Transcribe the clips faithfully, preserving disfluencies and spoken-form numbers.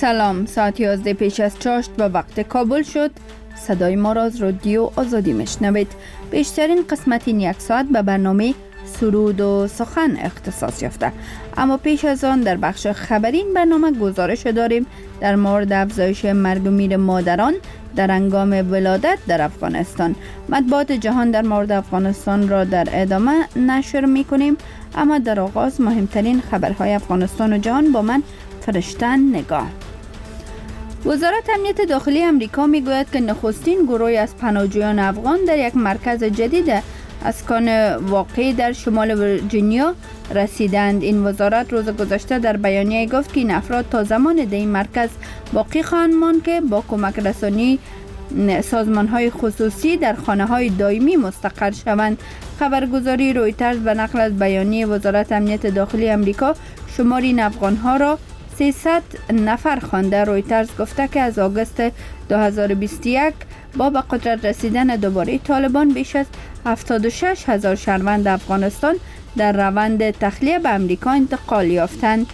سلام، ساعت یازده پیش از چاشت به وقت کابل شد. صدای ما را از رادیو آزادی میشنوید. بیشترین قسمت این یک ساعت به برنامه سرود و سخن اختصاص یافته، اما پیش از آن در بخش خبری این برنامه گزارش داریم در مورد افزایش مرگ و میر مادران در هنگام ولادت در افغانستان. مطبوعات جهان در مورد افغانستان را در ادامه نشر میکنیم، اما در آغاز مهمترین خبرهای افغانستان و جهان با من فرشته نگاه. وزارت امنیت داخلی امریکا میگوید که نخستین گروهی از پناهجویان افغان در یک مرکز جدید اسکان واقع در شمال ویرجینیا رسیدند. این وزارت روز گذشته در بیانیه گفت که این افراد تا زمان در این مرکز باقی خواهند ماند که با کمک رسانی سازمان‌های خصوصی در خانه‌های دائمی مستقر شوند. خبرگزاری رویترز به نقل از بیانیه وزارت امنیت داخلی امریکا شمار این افغان‌ها را سیصد نفر خوانده. رویترز گفته که از آگوست دو هزار و بیست و یک با به قدرت رسیدن دوباره طالبان بیش از هفتاد و شش هزار شهروند افغانستان در روند تخلیه به امریکا انتقال یافتند.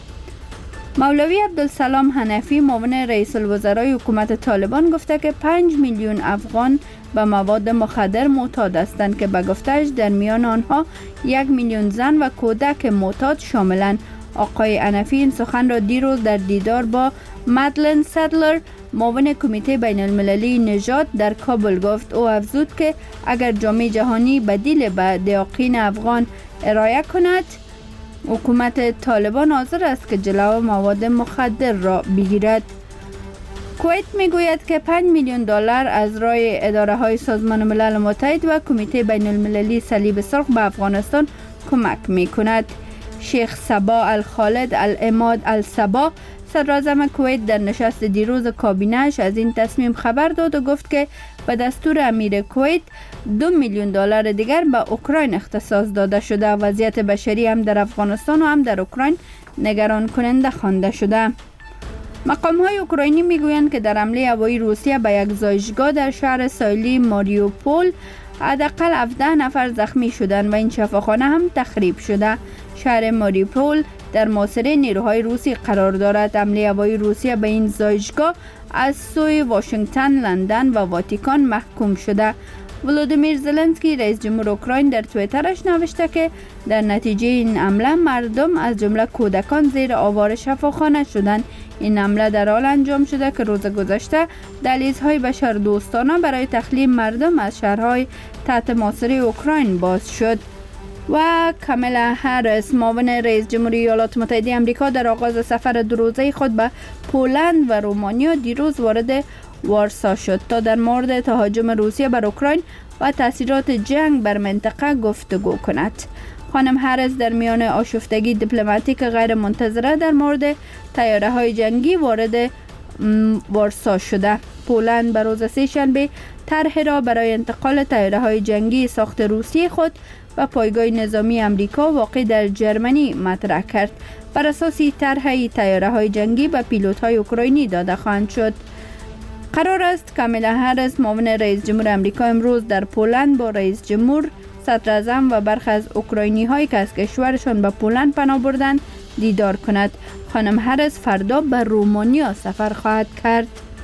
مولوی عبدالسلام حنفی معاون رئیس الوزرای حکومت طالبان گفته که پنج میلیون افغان به مواد مخدر معتاد هستند که به گفته‌اش در میان آنها یک میلیون زن و کودک معتاد شاملند. آقای حنفی این سخن را دیروز در دیدار با مدلن سدلر معاون کمیته بین المللی نژاد در کابل گفت. او افزود که اگر جامعه جهانی بدیل به دیاقین افغان ارائه کند، حکومت طالبان حاضر است که جلو مواد مخدر را بگیرد. کویت میگوید که پنج میلیون دلار از راه اداره های سازمان ملل متحد و کمیته بین المللی صلیب سرخ به افغانستان کمک می کند. شیخ صبا الخالد العماد الصبا صدراعظم کویت در نشست دیروز کابینه‌اش از این تصمیم خبر داد و گفت که به دستور امیر کویت دو میلیون دلار دیگر به اوکراین اختصاص داده شده. وضعیت بشری هم در افغانستان و هم در اوکراین نگران کننده خوانده شده. مقام‌های اوکراینی میگویند که در حمله هوایی روسیه به یک زایشگاه در شهر ساحلی ماریوپول حداقل هفده نفر زخمی شدند و این شفاخانه هم تخریب شده. شهر ماریوپول در محاصره نیروهای روسی قرار دارد. حمله هوایی روسیه به این زایشگاه از سوی واشنگتن، لندن و واتیکان محکوم شده. ولودیمیر زلنسکی رئیس جمهور اوکراین در توییترش نوشته که در نتیجه این حمله مردم از جمله کودکان زیر آوار شفاخانه شدند. این حمله در حال انجام شده که روز گذشته دهلیزهای بشردوستانه برای تخلیه مردم از شهرهای تحت محاصره اوکراین باز شد. و کاملا هریس معاون رئیس جمهوری ایالات متحده آمریکا در آغاز سفر دو روزه خود به پولند و رومانیا دیروز وارد وارسا شد تا در مورد تهاجم روسیه بر اوکراین و تاثیرات جنگ بر منطقه گفتگو کند. خانم هریس در میان آشفتگی دیپلماتیک غیر منتظره در مورد طیاره های جنگی وارد وارسا شده. پولند به روز سه‌شنبه طرح را برای انتقال طیاره های جنگی ساخت روسیه خود و پایگاه نظامی امریکا واقع در جرمنی مطرح کرد. بر اساس طرح طیاره های جنگی به پیلوت های اوکراینی داده خواهند شد. قرار است کاملا هریس معاون رئیس جمهور امریکا امروز در پولند با رئیس جمهور، صدر اعظم و برخی از اوکراینی هایی که از کشورشان به پولند پناه بردند دیدار کند. خانم هریس فردا به رومانیا سفر خواهد کرد.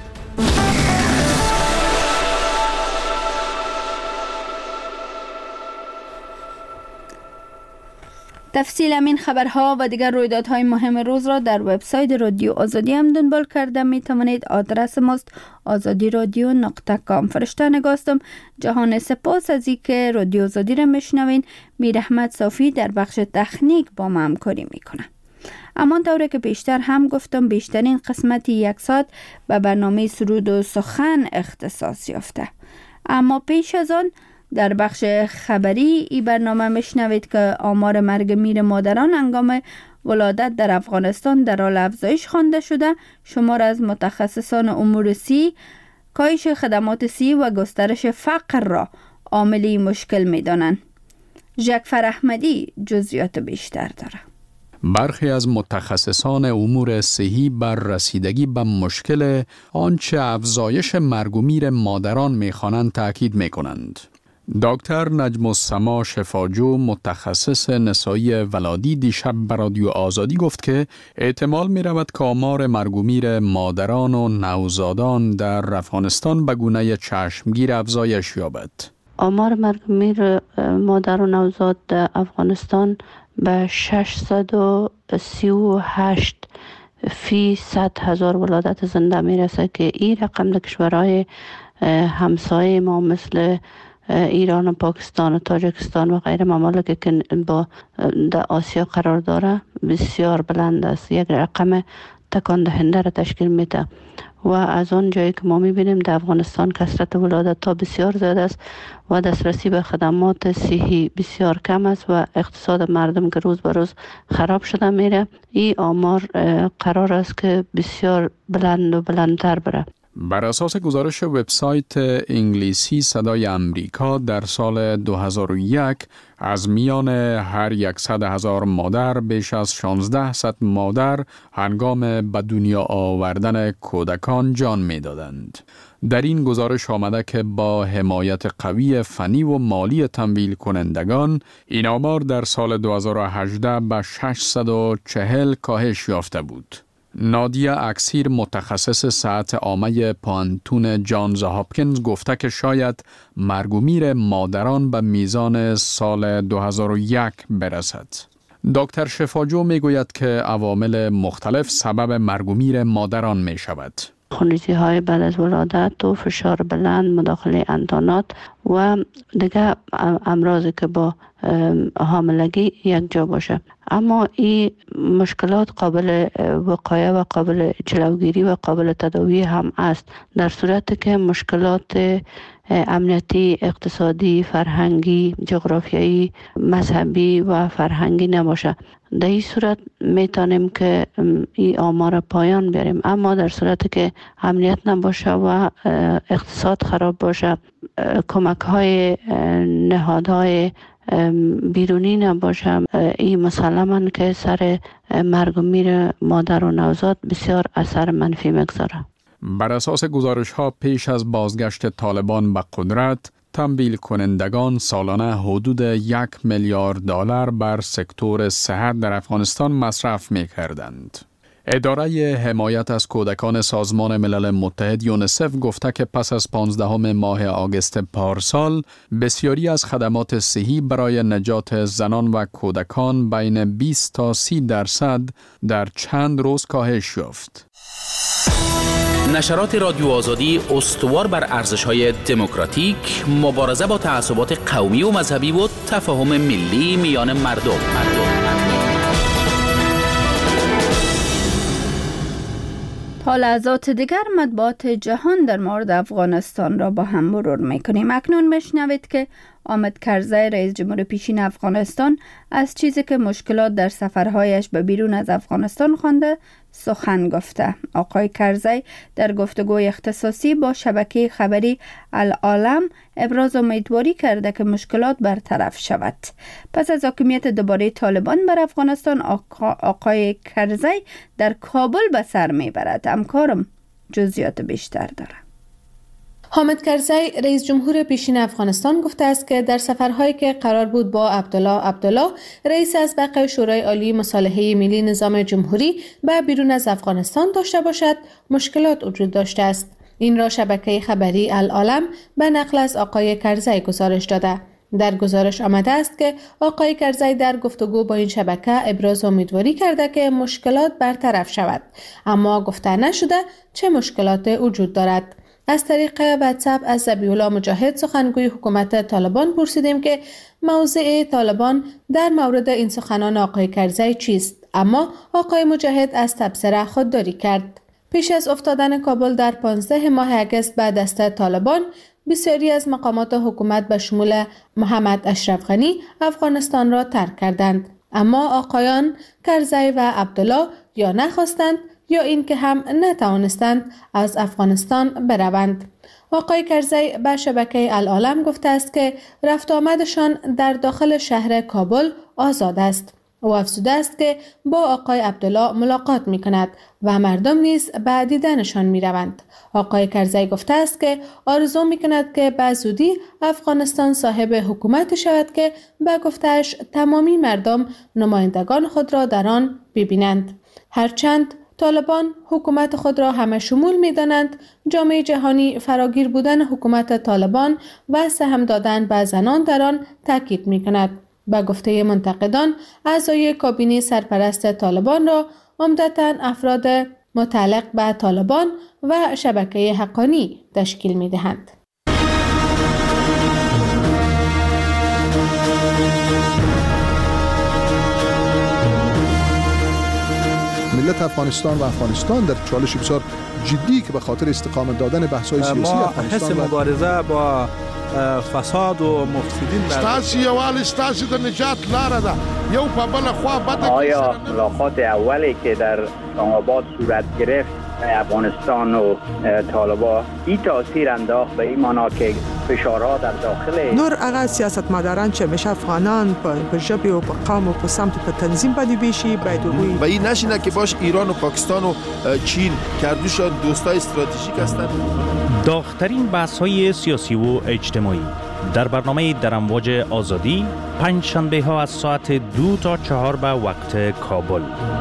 تفصیل این خبرها و دیگر رویدادهای مهم روز را در وبسایت رادیو آزادی هم دنبال کرده می توانید. آدرس ماست آزادی رادیو نقطه کام. فرشته نگاستم. جهان سپاس از اینکه رادیو آزادی را میشنوین. میر احمد صافی در بخش تکنیک با ما همکاری میکنه. اما طوری که بیشتر هم گفتم، بیشترین قسمتی یک ساعت به برنامه سرود و سخن اختصاص یافته. اما پیش از آن در بخش خبری ای برنامه میشنوید که آمار مرگ میر مادران هنگام ولادت در افغانستان در حال افزایش خوانده شده. شمار از متخصصان امور صحی کاهش خدمات صحی و گسترش فقر را عاملی مشکل میدانند. ژکفر احمدی جزئیات بیشتر داره. برخی از متخصصان امور صحی بر رسیدگی به مشکل آنچه افزایش مرگ و میر مادران می‌خوانند تاکید می‌کنند. دکتر نجم السما شفاجو متخصص نسایی ولادی دیشب به رادیو آزادی گفت که احتمال می رود که آمار مرگ و میر مادران و نوزادان در افغانستان به گونه چشمگیر افزایش یابد. آمار مرگ و میر مادر و نوزاد در افغانستان به ششصد و سی و هشت فی صد هزار ولادت زنده می رسه که این رقم در کشورهای همسایه ما مثل ایران و پاکستان و تاجیکستان و غیره ممالک که با در آسیا قرار داره بسیار بلند است. یک رقم تکان دهنده را تشکیل میده و از آن جایی که ما میبینیم در افغانستان کثرت ولادت ها بسیار زیاد است و دسترسی به خدمات صحی بسیار کم است و اقتصاد مردم که روز به روز خراب شده میره. این آمار قرار است که بسیار بلند و بلندتر بره. بر اساس گزارش وبسایت انگلیسی صدای امریکا در سال دو هزار و یک از میان هر صد هزار مادر بیش از شانزده صد مادر هنگام به دنیا آوردن کودکان جان می‌دادند. در این گزارش آمده که با حمایت قوی فنی و مالی تمویل کنندگان این آمار در سال دو هزار و هجده به ششصد و چهل کاهش یافته بود. نادیا اکسیر متخصص صحت عامه پانتون جانز هاپکینز گفته که شاید مرگ و میر مادران به میزان سال دو هزار و یک برسد. دکتر شفاجو می گوید که عوامل مختلف سبب مرگ و میر مادران می شود. خونریزی های بعد از ولادت و فشار بلند، مداخله اندانات و دیگه امراضی که با حاملگی یک جا باشه. اما این مشکلات قابل وقایه و قابل جلوگیری و قابل تداوی هم است در صورتی که مشکلات امنیتی، اقتصادی، فرهنگی، جغرافیایی، مذهبی و فرهنگی نباشه. در این صورت میتونیم که این آمار پایان بیاریم. اما در صورتی که امنیت نباشه و اقتصاد خراب باشه، کمک های نهادهای بیرونی نباشه، این مسلماً که سر مرگ و میر مادر و نوزاد بسیار اثر منفی میگذاره. بر اساس گزارش ها پیش از بازگشت طالبان به قدرت، تمویل کنندگان سالانه حدود یک میلیارد دلار بر سکتور صحت در افغانستان مصرف می کردند. اداره حمایت از کودکان سازمان ملل متحد یونیسف گفته که پس از پانزدهم ماه آگوست پارسال بسیاری از خدمات صحی برای نجات زنان و کودکان بین بیست تا سی درصد در چند روز کاهش یافت. نشرات رادیو آزادی استوار بر ارزش‌های دموکراتیک، مبارزه با تعصبات قومی و مذهبی و تفاهم ملی میان مردم. مردم. تا لحظات دیگر مطبوعات جهان در مورد افغانستان را با هم مرور میکنیم. اکنون بشنوید که حامد کرزی رئیس جمهور پیشین افغانستان از چیزی که مشکلات در سفرهایش به بیرون از افغانستان خوانده سخن گفته. آقای کرزی در گفتگوی اختصاصی با شبکه خبری العالم ابراز امیدواری کرده که مشکلات برطرف شود. پس از حاکمیت دوباره طالبان بر افغانستان، آقا آقای کرزی در کابل به سر میبرد. همکارم جزئیات بیشتر داره. حامد کرزی رئیس جمهور پیشین افغانستان گفته است که در سفرهایی که قرار بود با عبدالله عبدالله رئیس اسبق شورای عالی مصالحه ملی نظام جمهوری به بیرون از افغانستان داشته باشد، مشکلات وجود داشته است. این را شبکه خبری العالم به نقل از آقای کرزی گزارش داده. در گزارش آمده است که آقای کرزی در گفتگو با این شبکه ابراز امیدواری کرده که مشکلات برطرف شود، اما گفته نشده چه مشکلات وجود دارد. از طریق واتساپ از ذبیح‌الله مجاهد سخنگوی حکومت طالبان پرسیدیم که موضع طالبان در مورد این سخنان آقای کرزی چیست، اما آقای مجاهد از تبصره خودداری کرد. پیش از افتادن کابل در پانزده ماه آگوست به دست طالبان، بسیاری از مقامات حکومت به شمول محمد اشرف غنی افغانستان را ترک کردند، اما آقایان کرزی و عبدالله یا نخواستند یا این که هم نتوانستند از افغانستان بروند. آقای کرزی به شبکه العالم گفته است که رفت آمدشان در داخل شهر کابل آزاد است. او افزوده است که با آقای عبدالله ملاقات می کند و مردم نیز به دیدنشان می روند. آقای کرزی گفته است که آرزو می کند که به زودی افغانستان صاحب حکومت شود که به گفتهش تمامی مردم نمایندگان خود را در آن ببینند. هرچند طالبان حکومت خود را همه شمول می دانند، جامعه جهانی فراگیر بودن حکومت طالبان و سهم دادن به زنان در آن تاکید می کند. به گفته منتقدان، اعضای کابینه سرپرست طالبان را عمدتاً افراد متعلق به طالبان و شبکه حقانی تشکیل می دهند. ملت افغانستان و افغانستان در چالش بسیار جدی که به خاطر استقامت دادن بحث‌های سیاسی ما افغانستان حس مبارزه با فساد و مفسدین ستاسي یوال ستاسي د نجات لاره ده یو په بل خوا بده. آیا ملاقات اولی که در اسلام آباد صورت گرفت افغانستان و طالبان این تاثیر انداخت به این معنا که فشارها در داخل نور هغه سیاستمداران چې همیشه افغانان په ژبه او په قوم او په سمت په تنظیم باندې بیشي باید وي و این نشینه که باش ایران و پاکستان و چین کردوشان دوستای استراتژیک هستند. داغ‌ترین بحث‌های سیاسی و اجتماعی در برنامه در امواج آزادی پنج شنبه ها از ساعت دو تا چهار به وقت کابل.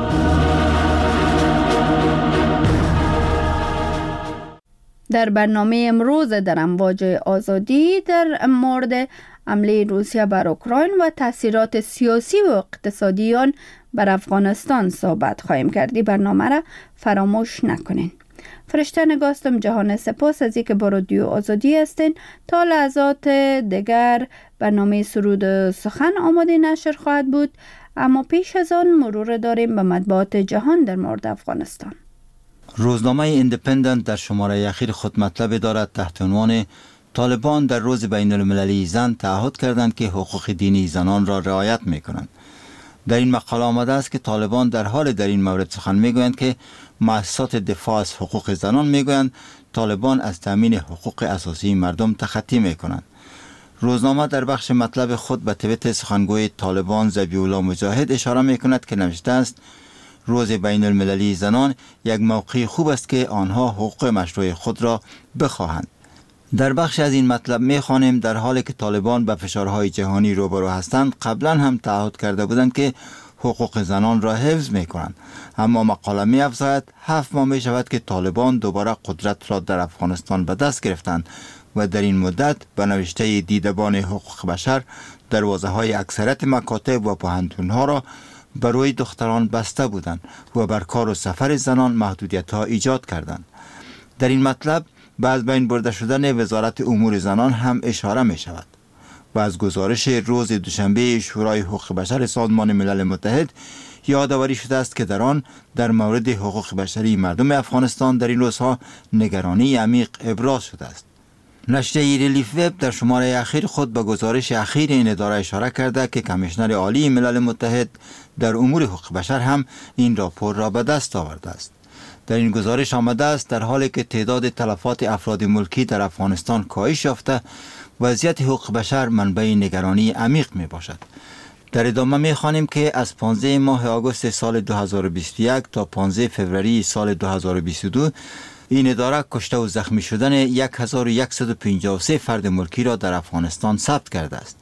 در برنامه امروز در امواج آزادی در مورد حمله روسیه بر اوکراین و تاثیرات سیاسی و اقتصادی آن بر افغانستان صحبت خواهیم کردی. برنامه را فراموش نکنین. فرشته نگاستم جهان سپاس از اینکه با رادیو آزادی هستین. تا لحظات دیگر برنامه سرود سخن آماده نشر خواهد بود، اما پیش از آن مرور داریم به مطبوعات جهان در مورد افغانستان. روزنامه ایندیپندنت در شماره اخیر خود مطلب دارد تحت عنوان طالبان در روز بین المللی زن تعهد کردند که حقوق دینی زنان را رعایت می کنند. در این مقاله آمده است که طالبان در حال در این مورد سخن می گویند که مؤسسات دفاع از حقوق زنان می گویند طالبان از تامین حقوق اساسی مردم تخطی می کنند. روزنامه در بخش مطلب خود به توییت سخنگوی طالبان ذبیح الله مجاهد اشاره می کند که نوشته است روز بین المللی زنان یک موقع خوب است که آنها حقوق مشروع خود را بخواهند. در بخش از این مطلب می خوانیم در حالی که طالبان به فشارهای جهانی روبرو هستند، قبلا هم تعهد کرده بودند که حقوق زنان را حفظ می کنند. اما مقاله می افزاید هفت ماه می شود که طالبان دوباره قدرت را در افغانستان به دست گرفتند و در این مدت به نوشته دیدبان حقوق بشر دروازه های اکثریت مکاتب و پوهنتون‌ها را برای دختران بسته بودند و بر کار و سفر زنان محدودیت ها ایجاد کردند. در این مطلب به از بین برده شدن وزارت امور زنان هم اشاره می شود و از گزارش روز دوشنبه شورای حقوق بشر سازمان ملل متحد یادآوری شده است که در آن در مورد حقوق بشری مردم افغانستان در این روزها نگرانی عمیق ابراز شده است. نشریه ریلیف وب در شماره اخیر خود به گزارش اخیر این اداره اشاره کرده که کمیشنر عالی ملل متحد در امور حقوق بشر هم این راپور را به دست آورده است. در این گزارش آمده است در حالی که تعداد تلفات افراد ملکی در افغانستان کاهش یافته، وضعیت حقوق بشر منبع نگرانی عمیق می باشد. در ادامه می خوانیم که از پانزده ماه آگوست سال دو هزار و بیست و یک تا پانزده فوریه سال دو هزار و بیست و دو این اداره کشته و زخمی شدن یک هزار و صد و پنجاه و سه فرد ملکی را در افغانستان ثبت کرده است.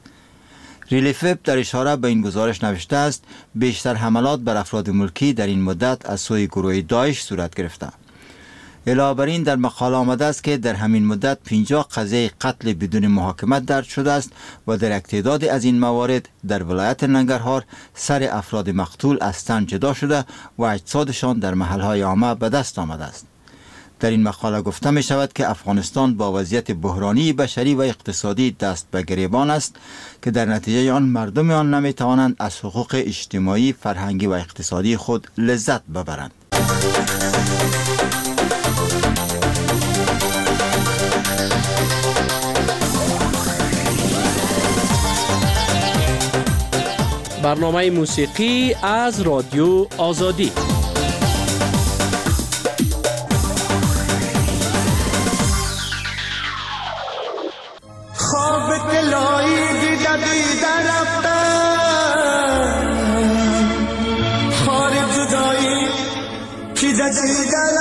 ریلیف وب در اشاره به این گزارش نوشته است بیشتر حملات بر افراد ملکی در این مدت از سوی گروه داعش صورت گرفته. علاوه بر این در مقاله آمده است که در همین مدت پنجاه قضیه قتل بدون محاکمه درج شده است و در یک تعداد از این موارد در ولایت ننگرهار سر افراد مقتول از تن جدا شده و اجسادشان در محلهای عامه به دست آمده است. در این مقاله گفته می شود که افغانستان با وضعیت بحرانی بشری و اقتصادی دست به گریبان است که در نتیجه آن مردم آن نمی توانند از حقوق اجتماعی، فرهنگی و اقتصادی خود لذت ببرند. برنامه موسیقی از رادیو آزادی. خواب دلایی دیده دیده رفتم جنگل